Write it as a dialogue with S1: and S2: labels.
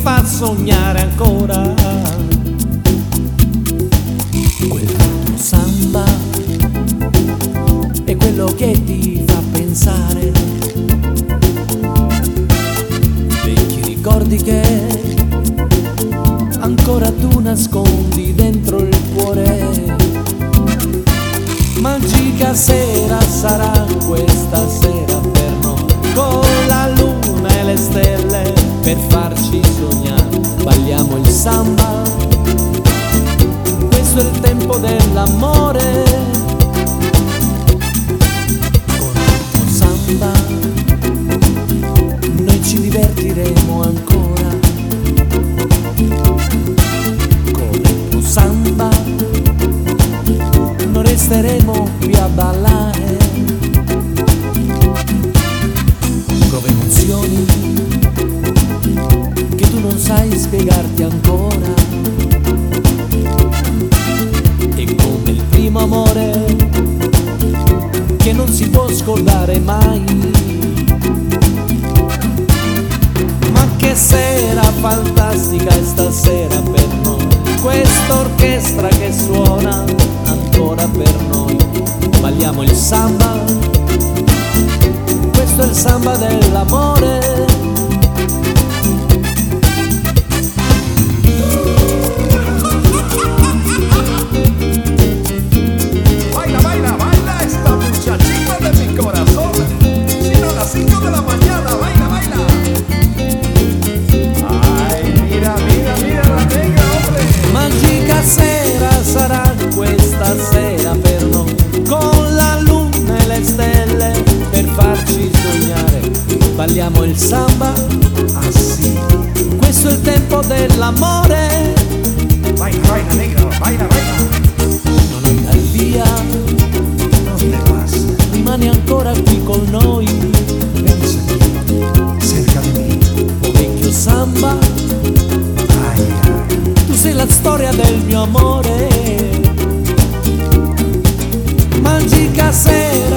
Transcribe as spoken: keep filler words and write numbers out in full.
S1: fa sognare ancora. Quel tuo samba è quello che ti fa pensare, vecchi ricordi che ancora tu nascondi dentro il cuore. Magica sera sarà questa sera per noi, con la luna e le stelle per farci sognare. Balliamo il samba, questo è il tempo dell'amore. Con il tuo samba noi ci divertiremo ancora. Con il tuo samba non resteremo qui a ballare. Prove emozioni che tu non sai spiegarti ancora. E come il primo amore che non si può scordare mai. Ma che sera fantastica è stasera per noi, questa orchestra che suona ancora per noi. Balliamo il samba, questo è il samba dell'amore.
S2: Baila, baila, baila esta muchachita de mi corazón. Sino a las cinco de la mañana, baila, baila. Ay, mira, mira, mira la negra, hombre.
S1: Magica sera sarà questa sera per noi, con la luna e le stelle per farci sognare. Balliamo il samba,
S2: Ah, sí.
S1: questo è il tempo dell'amore.
S2: Baila, baila, negra, baila, baila.
S1: Non andar via,
S2: ¿Dónde vas?
S1: rimani ancora qui con noi.
S2: Ven aquí, cerca de mí.
S1: Oh vecchio samba,
S2: Ay, ay.
S1: tu sei la storia del mio amore. Magica sera